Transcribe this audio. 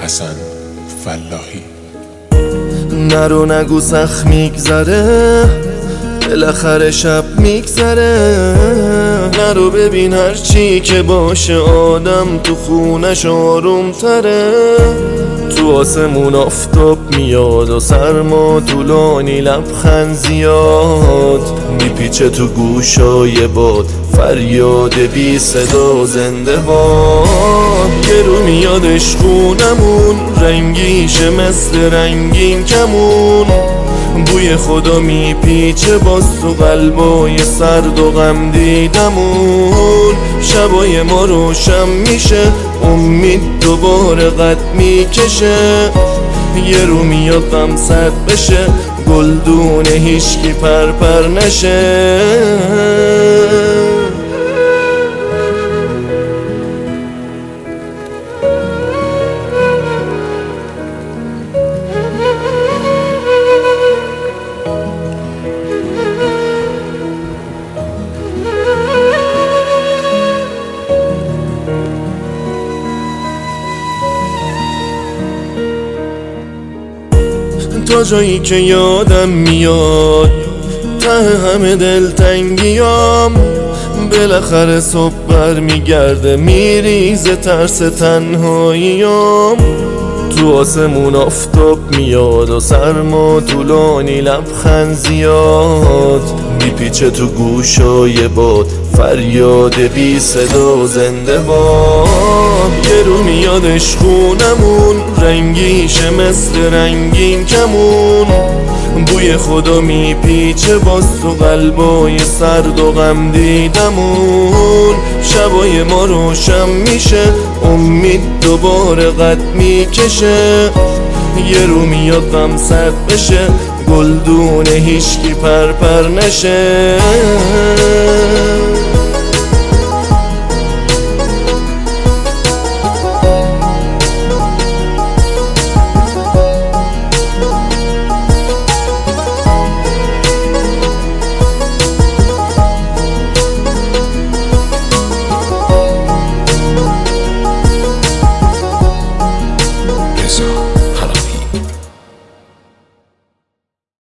حسن فلاحی. نرو نگو سخت میگذره، بالاخره شب میگذره. نرو ببین هرچی که باشه آدم تو خونش آروم تره. تو آسمون آفتاب میاد و سرما طولانی، لبخند زیاد میپیچه تو گوشای باد، فریاد بی صدا زنده باد. یه رو میاد عشقونمون، رنگیشه مثل رنگین کمون. بوی خدا میپیچه باز تو قلبای سرد و غم دیدمون. شبای ما روشن میشه، امید دوباره قد میکشه. یه رو میاد غم سرد بشه، گلدون هیچکی پر نشه. تا جایی که یادم میاد، ته همه دلتنگیام، بالاخره صبح برمیگرده میریزه ترس تنهاییام. تو آسمون آفتاب میاد و سرما طولانی، لبخند زیاد میپیچه تو گوشای باد، فریاد بی صدا زنده باد. یه رو میاد عشقونمون، رنگیشه مثل رنگین کمون. بوی خدا میپیچه باز تو قلبای سرد و غم دیدمون. شبای ما روشن میشه، امید دوباره قد میکشه. یه رو میاد غم سرد بشه، گلدون هیچکی پر نشه.